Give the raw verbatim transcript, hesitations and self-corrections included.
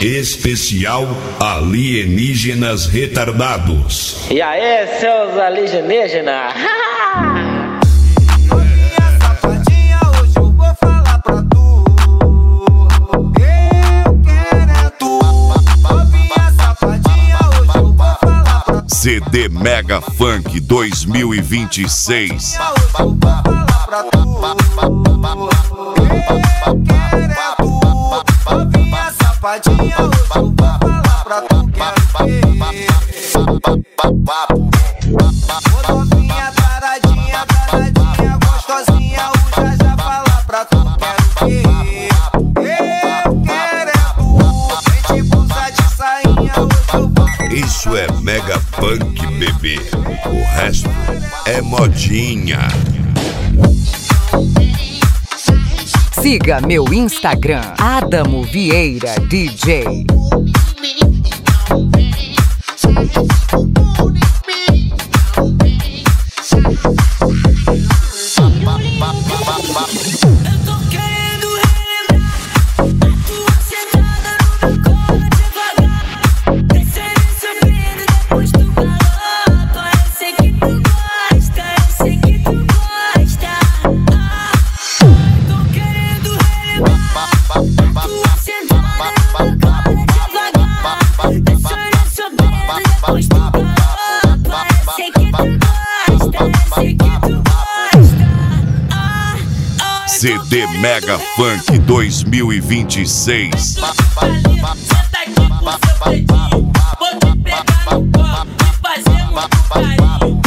Especial Alienígenas Retardados. E aí, seus alienígenas? C D Mega Funk dois mil e vinte e seis. Novinha, taradinha, taradinha, gostosinha, o já já fala pra tu, quero ver. Eu quero é tu, vem te usar de sainha, hoje eu vou. Isso é Mega Funk, bebê. O resto é modinha. Siga meu Instagram, Adamo Vieira D J. C D Mega Funk dois mil e vinte e seis. Senta aqui com seu dedinho, vou te pegar no colo e fazer muito carinho.